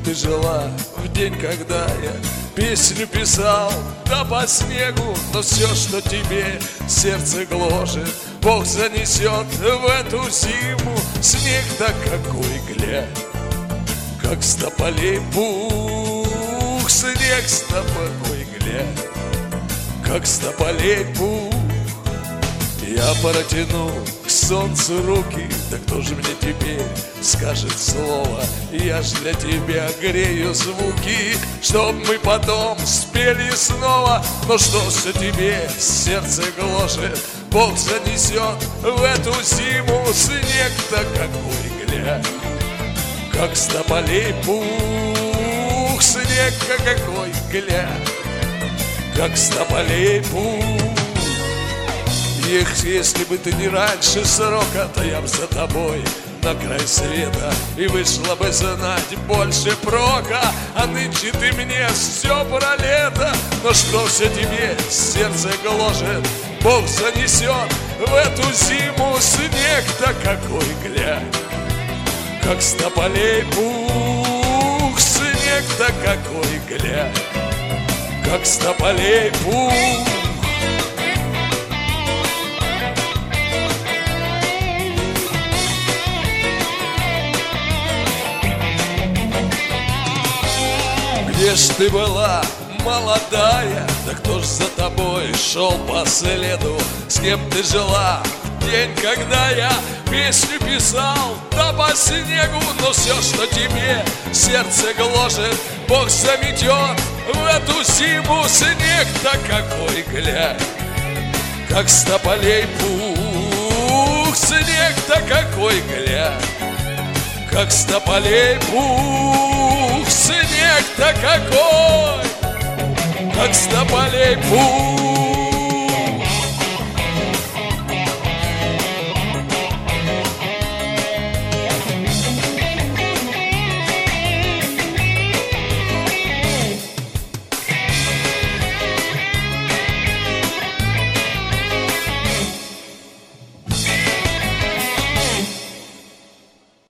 ты жила в день, когда я песню писал, да по снегу. Но все, что тебе сердце гложет, Бог занесет в эту зиму. Снег-то какой, глянь, как с тополей пух. Снег с тобой, глянь, как с тополей пух. Я протяну к солнцу руки, да кто же мне теперь скажет слово? Я ж для тебя грею звуки, чтоб мы потом спели снова. Но что же тебе сердце гложет, Бог занесет в эту зиму. Снег-то какой, глянь, как с тополей пух. Снег-то какой, глянь, как с тополей пух. Если бы ты не раньше срока, то я б за тобой на край света и вышла бы знать больше прока. А нынче ты мне все про лето. Но что все тебе сердце гложет, Бог занесет в эту зиму. Снег-то какой, глянь, как с тополей пух. Снег-то какой, глянь, как с тополей пух. Где ж ты была, молодая? Да кто ж за тобой шел по следу? С кем ты жила в день, когда я песню писал, да по снегу? Но все, что тебе сердце гложет, Бог заметет в эту зиму. Снег-то какой, глянь, как с тополей пух. Снег-то какой, глянь, как с тополей пух. Снег-то какой, как с тополей пух.